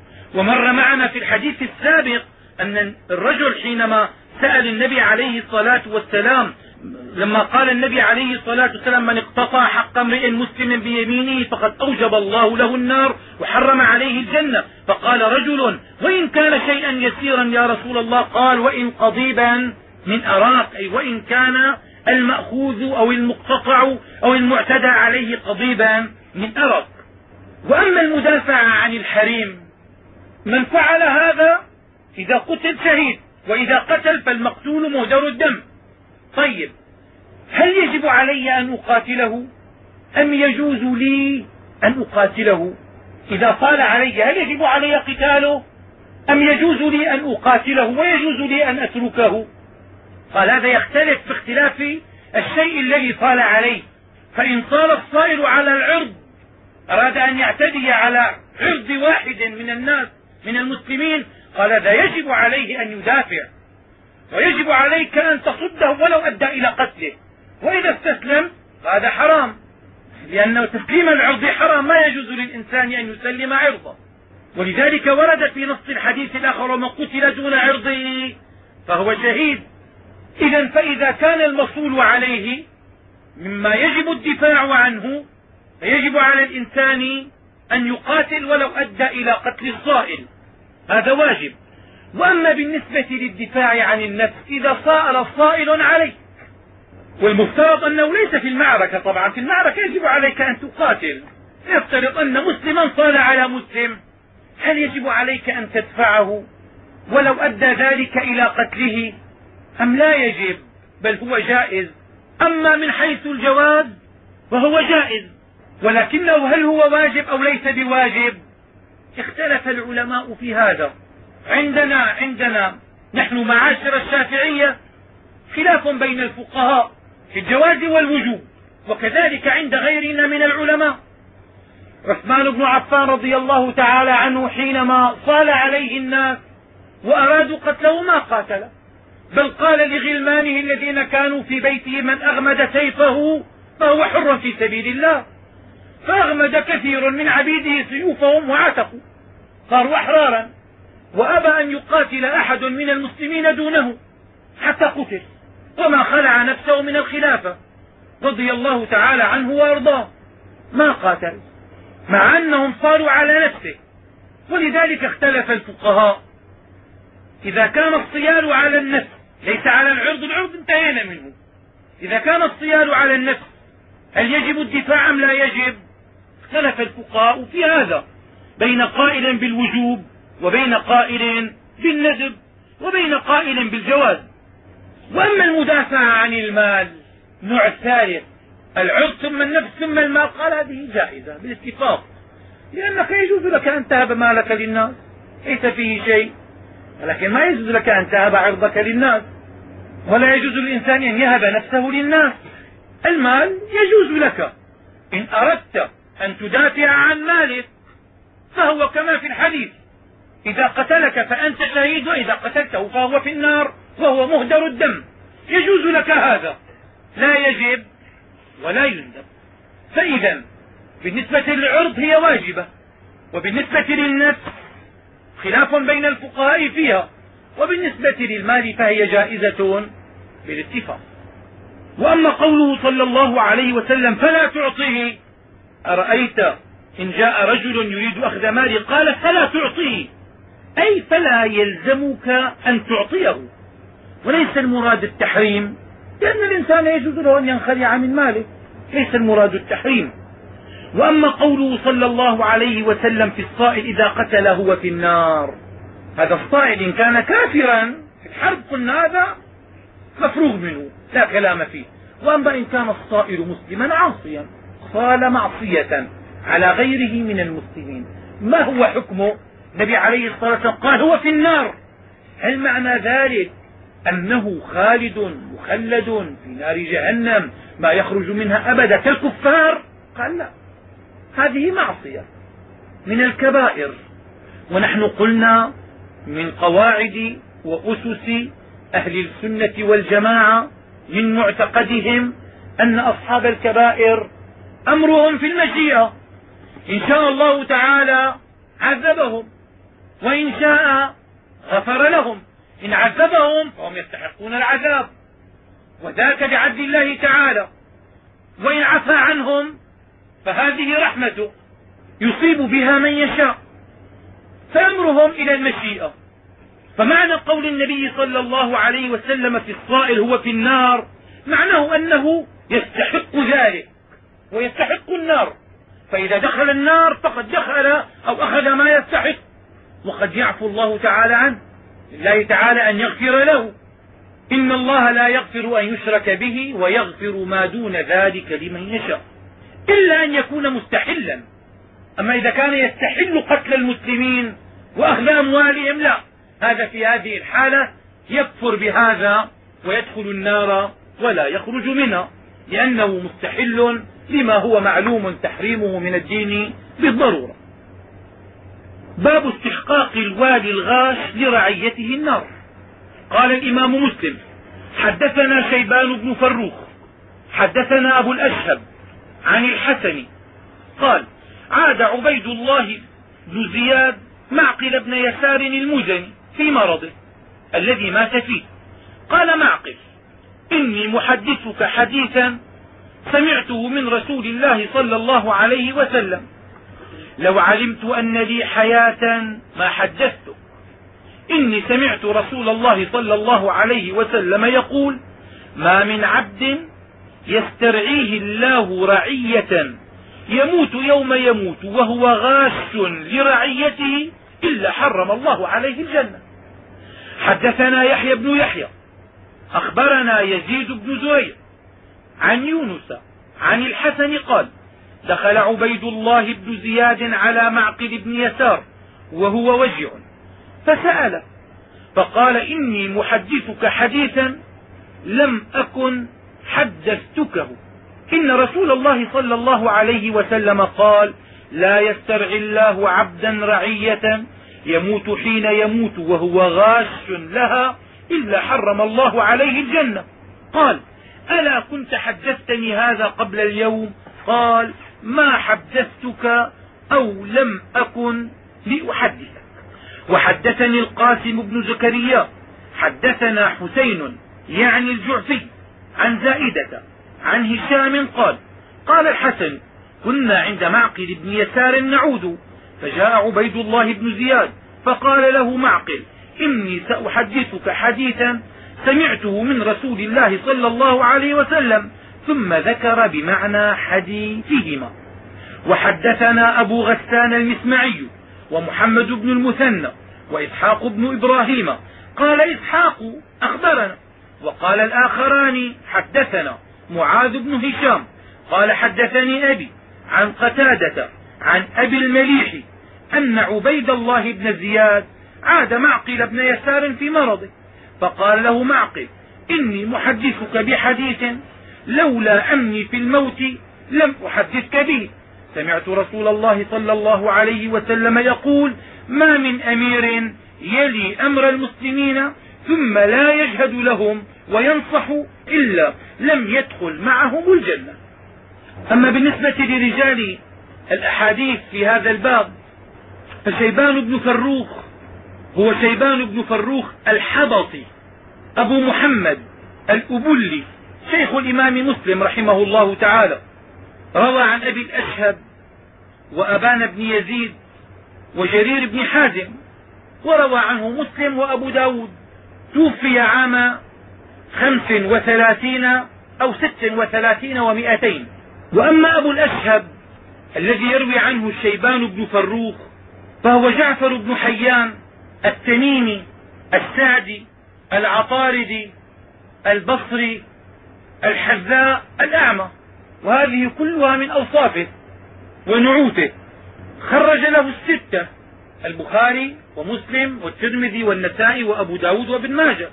ومر معنا في الحديث السابق أن الرجل حينما سأل النبي عليه الصلاة والسلام، لما قال النبي عليه الصلاة والسلام: من اقتطع حق امرئ مسلم بيمينه فقد أوجب الله له النار وحرم عليه الجنة. فقال رجل: وإن كان شيئا يسيرا يا رسول الله؟ قال: وإن قضيبا من أراك، أي وإن كان المأخوذ أو المقتطع أو المعتدى عليه قضيبا من أراك. وأما المدافع عن الحريم من فعل هذا إذا قتل شهيد، وإذا قتل فالمقتول مهدر الدم. طيب، هل يجب علي أن أقاتله أم يجوز لي أن أقاتله؟ إذا قال علي هل يجب علي قتاله أم يجوز لي أن أقاتله ويجوز لي أن أتركه؟ قال: هذا يختلف باختلاف الشيء الذي طال عليه. فإن طال الصائل على العرض، أراد أن يعتدي على عرض واحد من الناس من المسلمين، قال: هذا يجب عليه أن يدافع، ويجب عليك أن تصده ولو أدى إلى قتله. وإذا استسلم فهذا حرام، لأن تسليم العرض حرام، ما يجوز للإنسان أن يسلم عرضه. ولذلك ورد في نص الحديث الآخر: ومن قتل دون عرضه فهو شهيد. إذا فإذا كان المصول عليه مما يجب الدفاع عنه فيجب على الإنسان أن يقاتل ولو أدى إلى قتل الصائل، هذا واجب. وأما بالنسبة للدفاع عن النفس إذا صائل صائل عليك، والمفترض أنه ليس في المعركة، طبعا في المعركة يجب عليك أن تقاتل، يفترض أن مسلما صال على مسلم، هل يجب عليك أن تدفعه ولو أدى ذلك إلى قتله أم لا يجب؟ بل هو جائز. أما من حيث الجواز فهو جائز، ولكنه هل هو واجب أو ليس بواجب؟ اختلف العلماء في هذا. عندنا نحن معاشر الشافعية خلاف بين الفقهاء في الجواز والوجوب، وكذلك عند غيرنا من العلماء. عثمان بن عفان رضي الله تعالى عنه حينما صال عليه الناس وأرادوا قتله ما قاتله، بل قال لغلمانه الذين كانوا في بيته: من أغمد سيفه فهو حر في سبيل الله. فأغمد كثير من عبيده سيوفهم وعتقوا، صاروا أحرارا، وأبى أن يقاتل أحد من المسلمين دونه حتى قتل، وما خلع نفسه من الخلافة رضي الله تعالى عنه وأرضاه، ما قاتل مع أنهم صاروا على نفسه. ولذلك اختلف الفقهاء، إذا كان الصيال على النفس ليس على العرض، العرض انتهينا منه، إذا كان الصيال على النفس هل يجب الدفاع أم لا يجب؟ اختلف الفقهاء في هذا، بين قائل بالوجوب، وبين قائل بالندب، وبين قائل بالجواز. وأما المدافعة عن المال نوع ثالث، العرض ثم النفس ثم المال، قال هذه جائزة بالاتفاق، لأنك يجوز لك أن تهب مالك للناس ليس فيه شيء، ولكن ما يجوز لك أن تهب عرضك للناس، ولا يجوز للإنسان أن يهب نفسه للناس. المال يجوز لك إن أردت أن تدافع عن مالك، فهو كما في الحديث: إذا قتلك فأنت شهيد، وإذا قتلته فهو في النار وهو مهدر الدم. يجوز لك هذا، لا يجب ولا يندب. فإذا بالنسبة للعرض هي واجبة، وبالنسبة للنفس خلاف بين الفقهاء فيها، وبالنسبة للمال فهي جائزة بالاتفاق. وأما قوله صلى الله عليه وسلم: فلا تعطيه، أرأيت إن جاء رجل يريد أخذ مالي، قال: فلا تعطيه، أي فلا يلزمك أن تعطيه، وليس المراد التحريم، لأن الإنسان يجوز له أن ينخلع من ماله، ليس المراد التحريم. وأما قوله صلى الله عليه وسلم في الصائل: إذا قتل هو في النار، هذا الصائل إن كان كافرا في الحرب قلنا هذا مفروغ منه لا كلام فيه. وأما إن كان الصائل مسلما عاصيا صال معصية على غيره من المسلمين، ما هو حكمه؟ النبي عليه الصلاة والسلام قال: هو في النار. هل معنى ذلك أنه خالد مخلد في نار جهنم ما يخرج منها أبدا كالكفار؟ قال: لا، هذه معصية من الكبائر. ونحن قلنا من قواعد وأسس أهل السنة والجماعة من معتقدهم أن أصحاب الكبائر أمرهم في المشيئة، إن شاء الله تعالى عذبهم، وإن شاء غفر لهم. إن عذبهم فهم يستحقون العذاب، وذاك بعدل الله تعالى، وإن عفى عنهم فهذه رحمته يصيب بها من يشاء، فأمرهم إلى المشيئة. فمعنى قول النبي صلى الله عليه وسلم في الصائل هو في النار، معناه أنه يستحق ذلك ويستحق النار، فإذا دخل النار فقد دخل أو أخذ ما يستحق، وقد يعفو الله تعالى عنه، لله تعالى أن يغفر له. إن الله لا يغفر أن يشرك به ويغفر ما دون ذلك لمن يشاء، إلا أن يكون مستحلا. أما إذا كان يستحل قتل المسلمين وأخذ أموالهم، لا، هذا في هذه الحالة يكفر بهذا ويدخل النار ولا يخرج منها، لأنه مستحل لما هو معلوم تحريمه من الدين بالضرورة. باب استحقاق الوالي الغاش لرعيته النار. قال الإمام مسلم: حدثنا شيبان بن فروخ حدثنا أبو الأشهب عن الحسن قال: عاد عبيد الله بن زياد معقل بن يسار المزني في مرضه الذي مات فيه. قال معقل: إني محدثك حديثا سمعته من رسول الله صلى الله عليه وسلم، لو علمت أن لي حياة ما حدثته. إني سمعت رسول الله صلى الله عليه وسلم يقول: ما من عبد يسترعيه الله رعية يموت يوم يموت وهو غاش لرعيته إلا حرم الله عليه الجنة. حدثنا يحيى بن يحيى أخبرنا يزيد بن زريع عن يونس عن الحسن قال: دخل عبيد الله بن زياد على معقل بن يسار وهو وجع، فسأله فقال: إني محدثك حديثا لم أكن حدثتكه. إن رسول الله صلى الله عليه وسلم قال: لا يسترعي الله عبدا رعية يموت حين يموت وهو غاش لها إلا حرم الله عليه الجنة. قال: ألا كنت حدثتني هذا قبل اليوم؟ قال: ما حدثتك أو لم أكن لأحدثك. وحدثني القاسم بن زكريا حدثنا حسين يعني الجعفي عن زائدة عن هشام قال قال الحسن كنا عند معقل بن يسار نعود، فجاء عبيد الله بن زياد فقال له معقل إني سأحدثك حديثا سمعته من رسول الله صلى الله عليه وسلم، ثم ذكر بمعنى حديثهما. وحدثنا أبو غسان المسمعي ومحمد بن المثنى وإسحاق بن إبراهيم قال إسحاق أخبرنا، وقال الآخران حدثنا معاذ بن هشام قال حدثني أبي عن قتادة عن أبي المليح أن عبيد الله بن زياد عاد معقل بن يسار في مرضه، فقال له معقل إني محدثك بحديث لولا أني في الموت لم أحدثك به، سمعت رسول الله صلى الله عليه وسلم يقول ما من أمير يلي أمر المسلمين ثم لا يجهد لهم وينصح إلا لم يدخل معهم الجنة. أما بالنسبة لرجال الأحاديث في هذا الباب فشيبان بن فروخ هو شيبان بن فروخ الحبطي أبو محمد الأبلي شيخ الإمام مسلم رحمه الله تعالى، روى عن أبي الأشهب وأبان بن يزيد وجرير بن حازم، وروى عنه مسلم وأبو داود. توفي عام 35 أو 36 و200. وأما أبو الأشهب الذي يروي عنه شيبان بن فروخ فهو جعفر بن حيان التميمي السعدي العطاردي البصري الحذاء الأعمى، وهذه كلها من أوصافه ونعوته. خرج له الستة البخاري ومسلم والترمذي والنسائي وأبو داود وابن ماجه.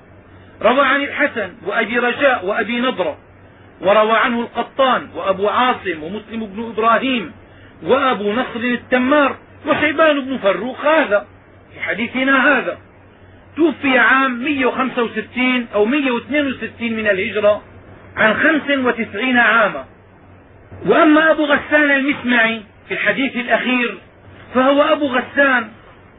روى عن الحسن وأبي رجاء وأبي نضرة، وروى عنه القطان وأبو عاصم ومسلم بن إبراهيم وأبو نصر التمار وشيبان بن فروخ هذا في حديثنا هذا. توفي عام 165 أو 162 من الهجرة عن 95 عاما. وأما أبو غسان المسمعي في الحديث الأخير فهو أبو غسان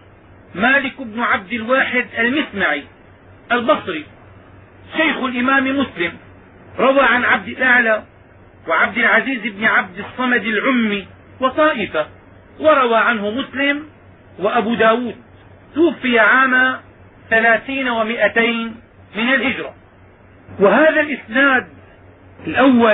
مالك بن عبد الواحد المسمعي البصري شيخ الإمام مسلم، روى عن عبد الأعلى وعبد العزيز بن عبد الصمد العمي وطائفة، وروى عنه مسلم وأبو داود. توفي عام 30 و200 من الهجرة. وهذا الإسناد الأول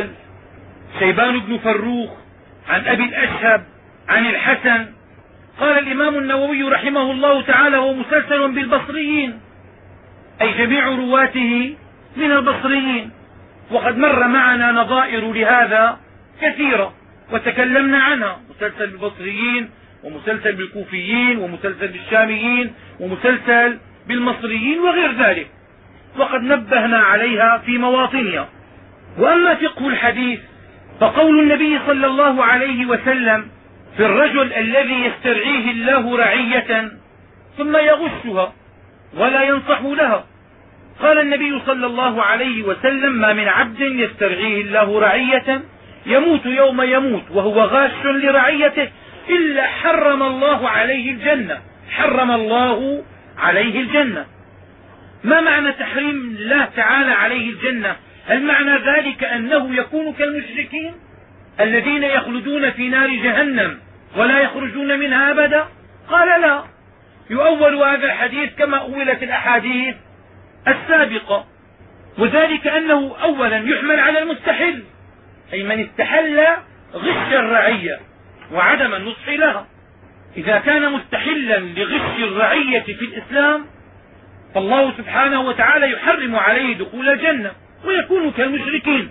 شيبان بن فروخ عن أبي الأشهب عن الحسن، قال الإمام النووي رحمه الله تعالى هو مسلسل بالبصريين، أي جميع رواته من البصريين. وقد مر معنا نظائر لهذا كثيرة وتكلمنا عنها، مسلسل بالبصريين ومسلسل بالكوفيين ومسلسل بالشاميين ومسلسل بالمصريين وغير ذلك، وقد نبهنا عليها في مواطنها. وأما فقه الحديث فقول النبي صلى الله عليه وسلم في الرجل الذي يسترعيه الله رعية ثم يغشها ولا ينصح لها، قال النبي صلى الله عليه وسلم ما من عبد يسترعيه الله رعية يموت يوم يموت وهو غاش لرعيته إلا حرم الله عليه الجنة. حرم الله عليه الجنة. ما معنى تحريم الله تعالى عليه الجنة؟ هل معنى ذلك أنه يكون كالمشركين الذين يخلدون في نار جهنم ولا يخرجون منها أبدا؟ قال لا، يؤول هذا الحديث كما أولت الأحاديث السابقة، وذلك أنه أولا يحمل على المستحل، أي من استحل غش الرعية وعدم النصح لها. إذا كان مستحلا لغش الرعية في الإسلام فالله سبحانه وتعالى يحرم عليه دخول الجنة ويكون كالمشركين.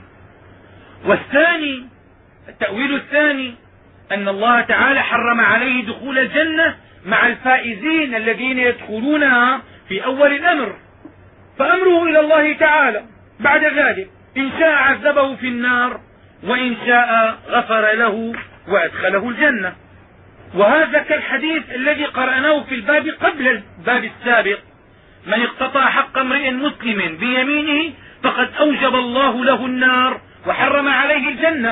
والثاني التأويل الثاني أن الله تعالى حرم عليه دخول الجنة مع الفائزين الذين يدخلونها في أول الأمر، فأمره إلى الله تعالى بعد ذلك، إن شاء عذبه في النار وإن شاء غفر له وأدخله الجنة. وهذا كالحديث الذي قرأناه في الباب قبل الباب السابق: من اقتطع حق امرئ مسلم بيمينه فقد أوجب الله له النار وحرم عليه الجنة.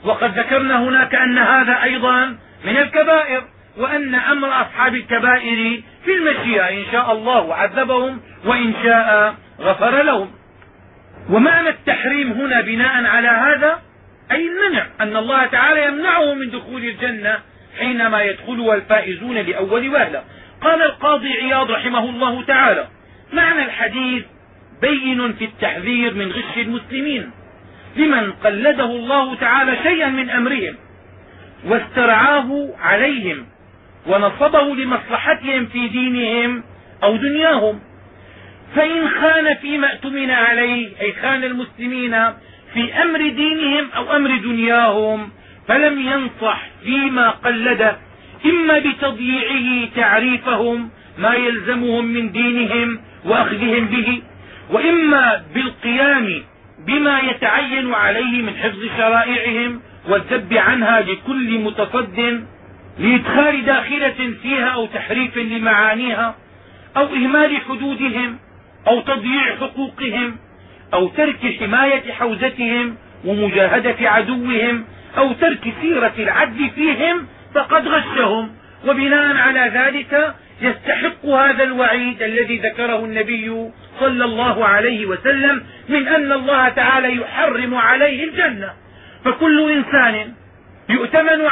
وقد ذكرنا هناك أن هذا أيضا من الكبائر، وأن أمر أصحاب الكبائر في المشيئة، إن شاء الله عذبهم وإن شاء غفر لهم. ومعنى التحريم هنا بناء على هذا أي المنع، أن الله تعالى يمنعه من دخول الجنة حينما يدخلها الفائزون لأول وهلة. قال القاضي عياض رحمه الله تعالى: معنى الحديث بين في التحذير من غش المسلمين لمن قلده الله تعالى شيئا من أمرهم واسترعاه عليهم ونصبه لمصلحتهم في دينهم أو دنياهم، فإن خان فيما اؤتمن عليه، أي خان المسلمين في أمر دينهم أو أمر دنياهم، فلم ينصح فيما قلده، إما بتضييعه تعريفهم ما يلزمهم من دينهم وأخذهم به، وإما بالقيام بما يتعين عليه من حفظ شرائعهم والذب عنها لكل متصد لإدخال داخلة فيها أو تحريف لمعانيها أو إهمال حدودهم أو تضييع حقوقهم أو ترك حماية حوزتهم ومجاهدة عدوهم أو ترك سيرة العدل فيهم، فقد غشهم. وبناء على ذلك يستحق هذا الوعيد الذي ذكره النبي صلى الله عليه وسلم من أن الله تعالى يحرم عليه الجنة. فكل إنسان يؤتمن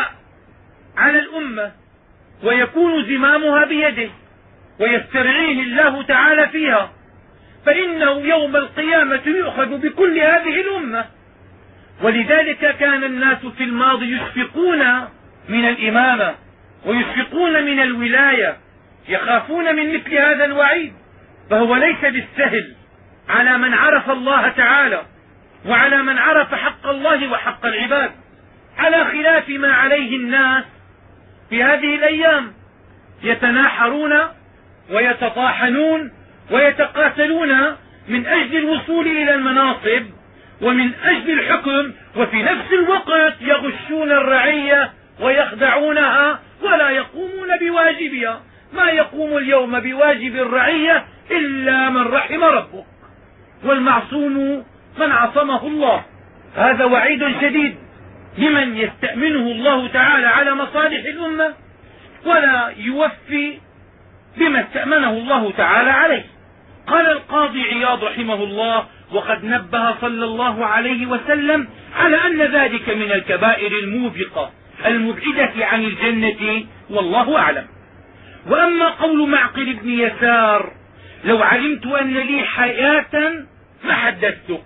على الأمة ويكون زمامها بيده ويسترعيه الله تعالى فيها، فإنه يوم القيامة يؤخذ بكل هذه الأمة. ولذلك كان الناس في الماضي يشفقون من الإمامة ويشفقون من الولاية، يخافون من مثل هذا الوعيد. فهو ليس بالسهل على من عرف الله تعالى وعلى من عرف حق الله وحق العباد، على خلاف ما عليه الناس في هذه الأيام، يتناحرون ويتطاحنون ويتقاتلون من أجل الوصول إلى المناصب ومن أجل الحكم، وفي نفس الوقت يغشون الرعية ويخدعونها ولا يقومون بواجبها. ما يقوم اليوم بواجب الرعية إلا من رحم ربه، والمعصوم من عصمه الله. هذا وعيد شديد لمن يستأمنه الله تعالى على مصالح الأمة ولا يوفي بما استأمنه الله تعالى عليه. قال القاضي عياض رحمه الله: وقد نبه صلى الله عليه وسلم على أن ذلك من الكبائر الموبقة المبعدة عن الجنة، والله أعلم. وأما قول معقل بن يسار: لو علمت أن لي حياة ما حدثتك،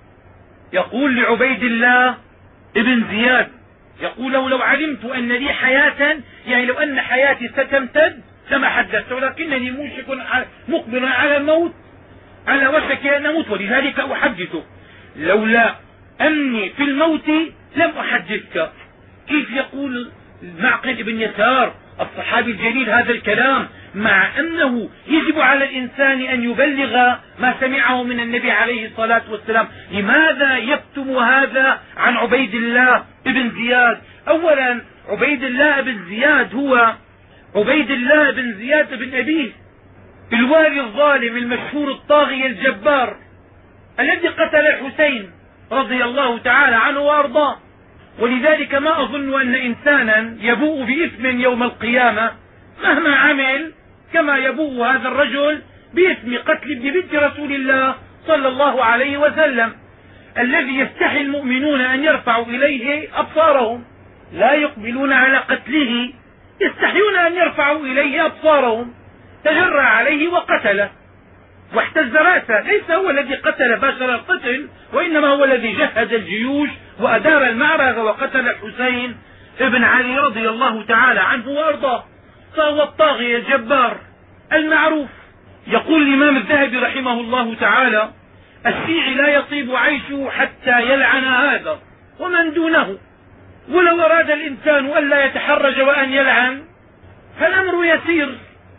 يقول لعبيد الله ابن زياد، يقول لو علمت أن لي حياة، يعني لو أن حياتي ستمتد لما حدثت، ولكنني موشك مقبل على الموت، على وشك أن أموت، ولذلك أحدثك. لولا أني في الموت لم أحدثك. كيف يقول معقل بن يسار الصحابي الجليل هذا الكلام مع أنه يجب على الإنسان أن يبلغ ما سمعه من النبي عليه الصلاة والسلام؟ لماذا يكتم هذا عن عبيد الله بن زياد؟ أولا عبيد الله بن زياد هو عبيد الله بن زياد بن أبيه، الوالي الظالم المشهور الطاغية الجبار الذي قتل الحسين رضي الله تعالى عنه وارضاه. ولذلك ما أظن أن إنسانا يبوء بإثم يوم القيامة مهما عمل كما يبوء هذا الرجل بإثم قتل ابن بنت رسول الله صلى الله عليه وسلم، الذي يستحي المؤمنون أن يرفعوا إليه أبصارهم، لا يقبلون على قتله، يستحيون أن يرفعوا إليه أبصارهم. تجرأ عليه وقتله واحتز رأسه، ليس هو الذي قتل باشر القتل، وإنما هو الذي جهز الجيوش وأدار المعركة وقتل الحسين ابن علي رضي الله تعالى عنه وأرضاه. فهو الطاغية الجبار المعروف. يقول الإمام الذهبي رحمه الله تعالى: الشيعي لا يطيب عيشه حتى يلعن هذا ومن دونه. ولو أراد الإنسان ألا يتحرج وأن يلعن فالأمر يسير،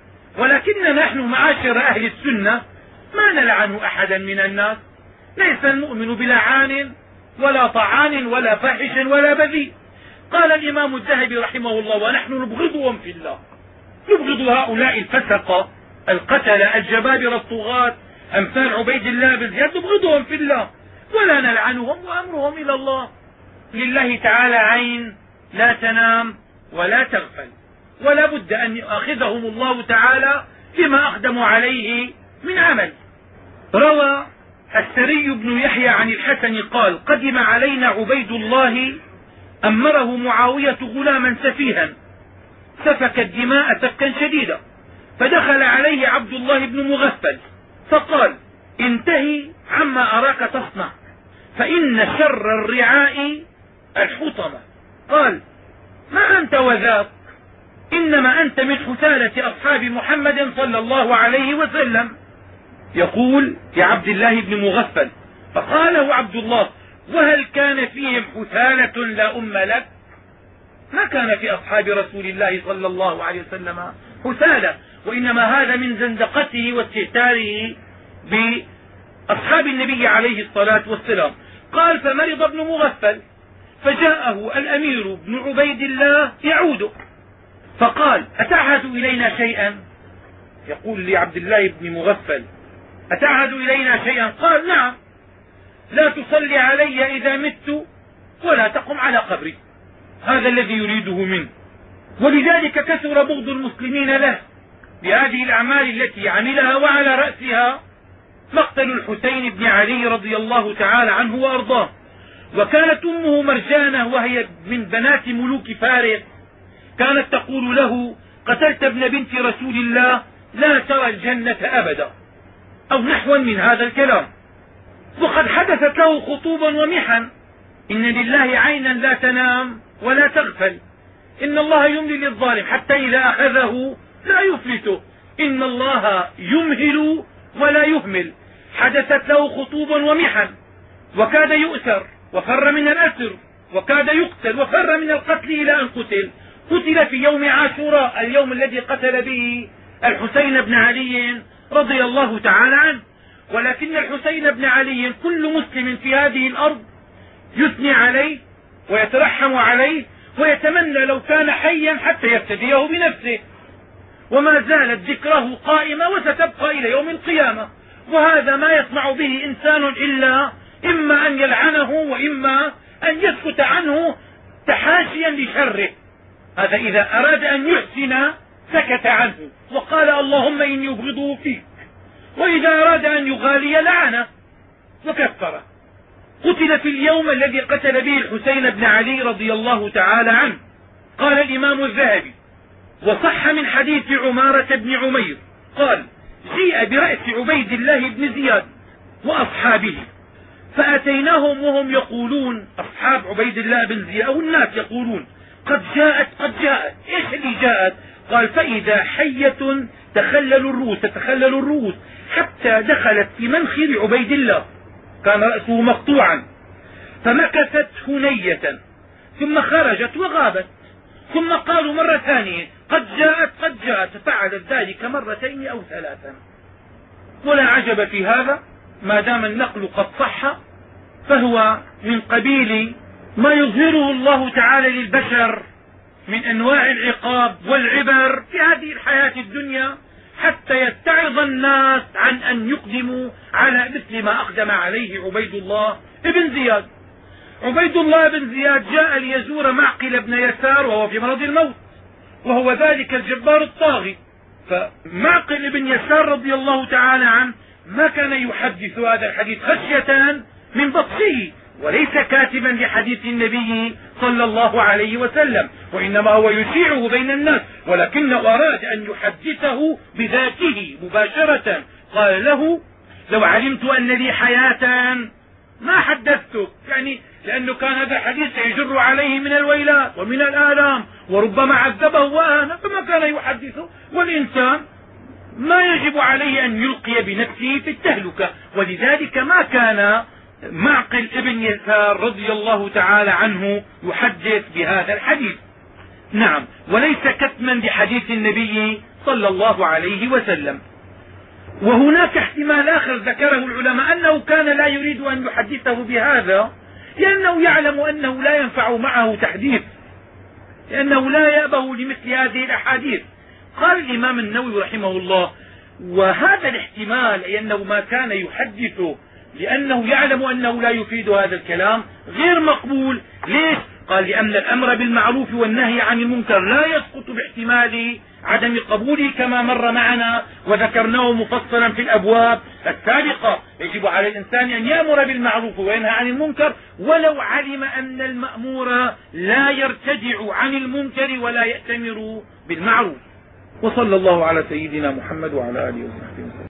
ولكن نحن معاشر أهل السنة ما نلعن أحدا من الناس. ليس المؤمن بلعان ولا طعان ولا فاحش ولا بذيء. قال الإمام الذهبي رحمه الله: ونحن نبغضهم في الله، نبغض هؤلاء الفسقة القتلة الجبابرة الطغاة أمثال عبيد الله بن زياد، نبغضهم في الله ولا نلعنهم وأمرهم إلى الله. لله تعالى عين لا تنام ولا تغفل، ولا بد أن يؤاخذهم الله تعالى بما أقدموا عليه من عمل. روى السري بن يحيى عن الحسن قال: قدم علينا عبيد الله أمره معاوية غلاما سفيها سفك الدماء سفكا شديدا، فدخل عليه عبد الله بن مغفل فقال: انتهي عما أراك تصنع، فإن شر الرعاء الحطمة. قال: ما أنت وذاك، إنما أنت من حثالة أصحاب محمد صلى الله عليه وسلم. يقول لعبد الله بن مغفل، فقاله عبد الله: وهل كان فيهم حثالة لا أم لك؟ ما كان في أصحاب رسول الله صلى الله عليه وسلم حثالة، وإنما هذا من زندقته واستهتاره بأصحاب النبي عليه الصلاة والسلام. قال: فمرض ابن مغفل فجاءه الأمير بن عبيد الله يعوده، فقال: أتعهد إلينا شيئا؟ يقول لعبد الله بن مغفل: أتعهد إلينا شيئا؟ قال: نعم، لا تصلي علي إذا مت ولا تقم على قبري. هذا الذي يريده منه، ولذلك كثر بغض المسلمين له بهذه الأعمال التي عملها، وعلى رأسها مقتل الحسين بن علي رضي الله تعالى عنه وأرضاه. وكانت أمه مرجانة وهي من بنات ملوك فارس كانت تقول له: قتلت ابن بنت رسول الله لا ترى الجنة أبدا، أو نحوا من هذا الكلام. وقد حدثت له خطوبا ومحن: إن لله عينا لا تنام ولا تغفل، إن الله يملي للظالم حتى إذا أخذه لا يفلته، إن الله يمهل ولا يهمل. حدثت له خطوبا ومحن، وكاد يؤسر وفر من الأسر، وكاد يقتل وفر من القتل إلى أن قتل. قتل في يوم عاشوراء، اليوم الذي قتل به الحسين بن علي رضي الله تعالى عنه. ولكن الحسين بن علي كل مسلم في هذه الأرض يثني عليه ويترحم عليه ويتمنى لو كان حيا حتى يفتديه بنفسه، وما زالت ذكره قائمة وستبقى إلى يوم القيامة. وهذا ما يسمع به إنسان إلا إما أن يلعنه وإما أن يسكت عنه تحاشيا لشره. هذا إذا أراد أن يحسن سكت عنه وقال: اللهم إني أبغضه فيك، وإذا أراد أن يغالي لعنه وكفره. قتل في اليوم الذي قتل به الحسين بن علي رضي الله تعالى عنه. قال الإمام الذهبي: وصح من حديث عمارة بن عمير قال: جيء برأس عبيد الله بن زياد وأصحابه فأتيناهم وهم يقولون، أصحاب عبيد الله بن زياد أو الناس يقولون: قد جاءت قد جاءت. إيش اللي جاءت؟ قال: فإذا حية تتخلل الرؤوس حتى دخلت في منخر عبيد الله، كان رأسه مقطوعا، فمكثت هنية ثم خرجت وغابت، ثم قالوا مرة ثانية: قد جاءت قد جاءت، ففعلت ذلك مرتين أو ثلاثا. ولا عجب في هذا، ما دام النقل قد صح فهو من قبيل ما يظهره الله تعالى للبشر من أنواع العقاب والعبر في هذه الحياة الدنيا، حتى يتعظ الناس عن أن يقدموا على مثل ما أقدم عليه عبيد الله بن زياد. عبيد الله بن زياد جاء ليزور معقل بن يسار وهو في مرض الموت، وهو ذلك الجبار الطاغي. فمعقل بن يسار رضي الله تعالى عنه ما كان يحدث هذا الحديث خشية من بطشه، وليس كاتبا لحديث النبي صلى الله عليه وسلم، وإنما هو يشيعه بين الناس، ولكنه أراد أن يحدثه بذاته مباشرة. قال له: لو علمت أن لي حياة ما حدثتك، يعني لأنه كان هذا الحديث يجر عليه من الويلات ومن الآلام، وربما عذبه وأهانه، فما كان يحدثه. والإنسان ما يجب عليه أن يلقي بنفسه في التهلكة، ولذلك ما كان معقل ابن يسار رضي الله تعالى عنه يحدث بهذا الحديث. نعم، وليس كتما لحديث النبي صلى الله عليه وسلم. وهناك احتمال آخر ذكره العلماء، أنه كان لا يريد أن يحدثه بهذا لأنه يعلم أنه لا ينفع معه تحديث، لأنه لا يأبه لمثل هذه الأحاديث. قال الإمام النووي رحمه الله: وهذا الاحتمال، أي أنه ما كان يحدث لأنه يعلم أنه لا يفيد هذا الكلام غير مقبول. ليش؟ قال لأن الأمر بالمعروف والنهي عن المنكر لا يسقط باحتمال عدم قبوله كما مر معنا وذكرناه مفصلا في الأبواب السابقة. يجب على الإنسان أن يأمر بالمعروف وينهى عن المنكر ولو علم أن المأمور لا يرتدع عن المنكر ولا يأتمر بالمعروف. وصلى الله على سيدنا محمد وعلى آله وصحبه وسلم.